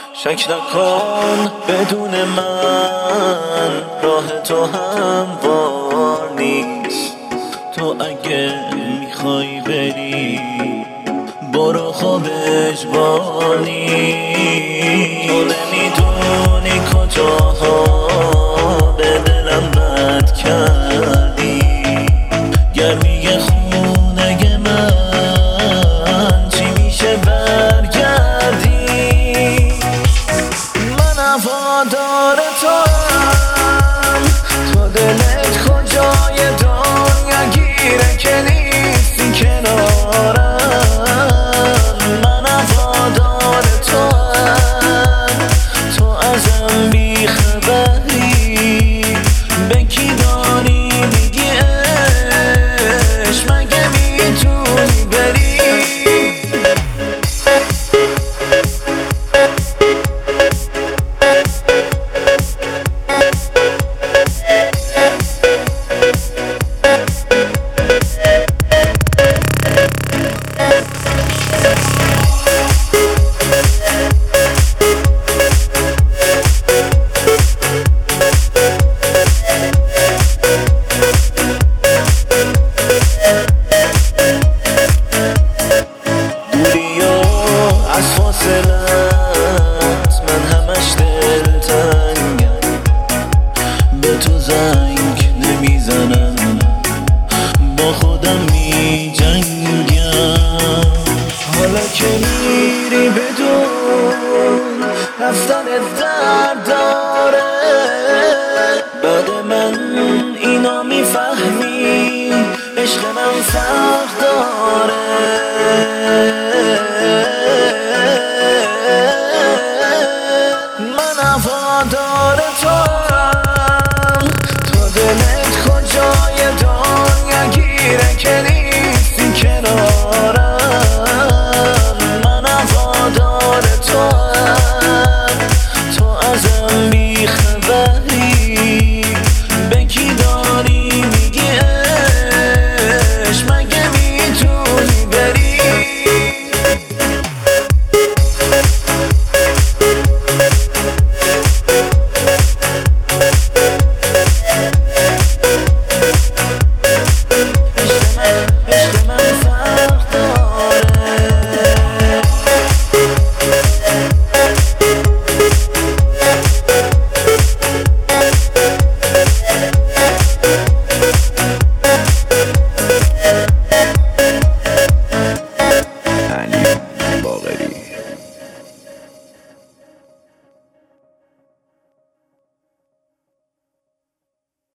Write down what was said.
شک نکن بدون من راه تو هموار نیست. تو اگه میخوای بری برو خواب اجباری. تو نمیدونی کجاها به دلم بد کردی. گرمی خونه من چی میشه برگردی. من هوادار تو هم، تو دلت کجای دنیا گیره که نیستی کنارم. من هوادار تو هم، تو ازم بیخبری. به کی داری میگی عشق مگه میتونی بری؟ از فاصلت من همش دلتنگم. به تو زنگ نمیزنم با خودم میجنگم. حالا که میری بدون رفتنت درد داره. بعد من اینا میفهمی عشق من فرق داره. من هوادار تو